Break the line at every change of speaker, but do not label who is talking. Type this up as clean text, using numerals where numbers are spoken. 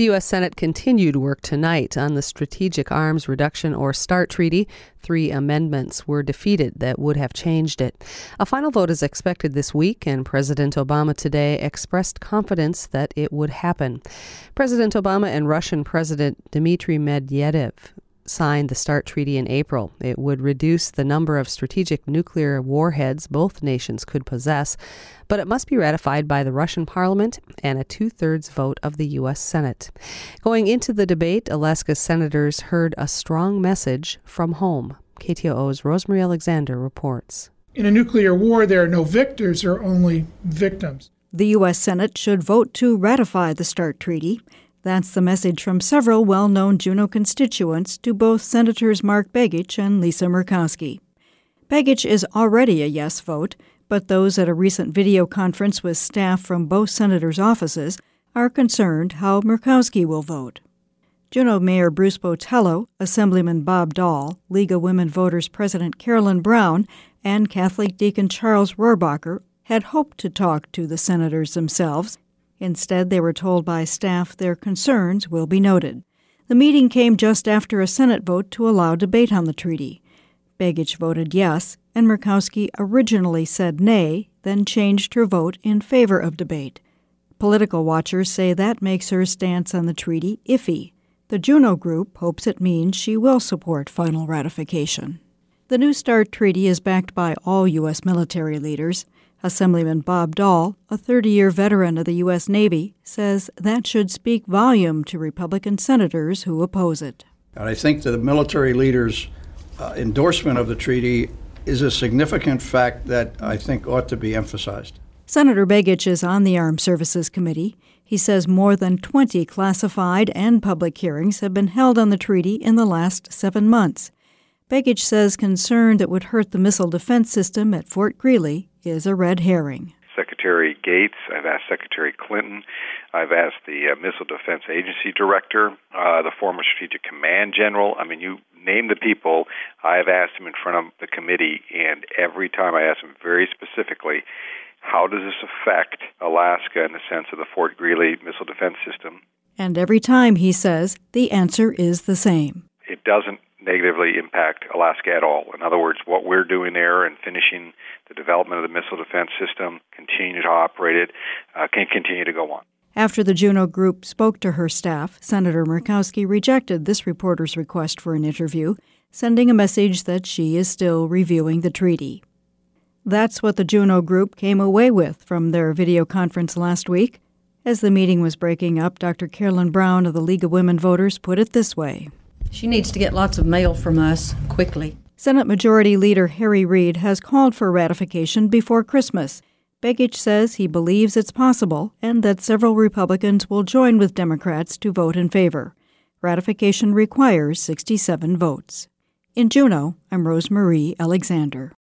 The U.S. Senate continued work tonight on the Strategic Arms Reduction or START Treaty. 3 amendments were defeated that would have changed it. A final vote is expected this week, and President Obama today expressed confidence that it would happen. President Obama and Russian President Dmitry Medvedev signed the START Treaty in April. It would reduce the number of strategic nuclear warheads both nations could possess, but it must be ratified by the Russian parliament and a 2/3 vote of the U.S. Senate. Going into the debate, Alaska's senators heard a strong message from home. KTOO's Rosemary Alexander reports.
In a nuclear war, there are no victors, there are only victims.
The U.S. Senate should vote to ratify the START Treaty. That's the message from several well-known Juneau constituents to both Senators Mark Begich and Lisa Murkowski. Begich is already a yes vote, but those at a recent video conference with staff from both senators' offices are concerned how Murkowski will vote. Juneau Mayor Bruce Botello, Assemblyman Bob Dahl, League of Women Voters President Carolyn Brown, and Catholic Deacon Charles Rohrbacher had hoped to talk to the senators themselves. Instead, they were told by staff their concerns will be noted. The meeting came just after a Senate vote to allow debate on the treaty. Begich voted yes, and Murkowski originally said nay, then changed her vote in favor of debate. Political watchers say that makes her stance on the treaty iffy. The Juneau Group hopes it means she will support final ratification. The new START Treaty is backed by all U.S. military leaders. Assemblyman Bob Dahl, a 30-year veteran of the U.S. Navy, says that should speak volume to Republican senators who oppose it.
And I think that the military leaders' endorsement of the treaty is a significant fact that I think ought to be emphasized.
Senator Begich is on the Armed Services Committee. He says more than 20 classified and public hearings have been held on the treaty in the last 7 months. Begich says concern that would hurt the missile defense system at Fort Greely is a red herring.
Secretary Gates, I've asked Secretary Clinton, I've asked the Missile Defense Agency Director, the former Strategic Command General. I mean, you name the people, I've asked them in front of the committee, and every time I ask them very specifically, how does this affect Alaska in the sense of the Fort Greely missile defense system?
And every time, he says, the answer is the same.
It doesn't negatively impact Alaska at all. In other words, what we're doing there and finishing the development of the missile defense system, continuing to operate it, can continue to go on.
After the Juneau Group spoke to her staff, Senator Murkowski rejected this reporter's request for an interview, sending a message that she is still reviewing the treaty. That's what the Juneau Group came away with from their video conference last week. As the meeting was breaking up, Dr. Carolyn Brown of the League of Women Voters put it this way.
She needs to get lots of mail from us quickly.
Senate Majority Leader Harry Reid has called for ratification before Christmas. Begich says he believes it's possible and that several Republicans will join with Democrats to vote in favor. Ratification requires 67 votes. In Juneau, I'm Rosemary Alexander.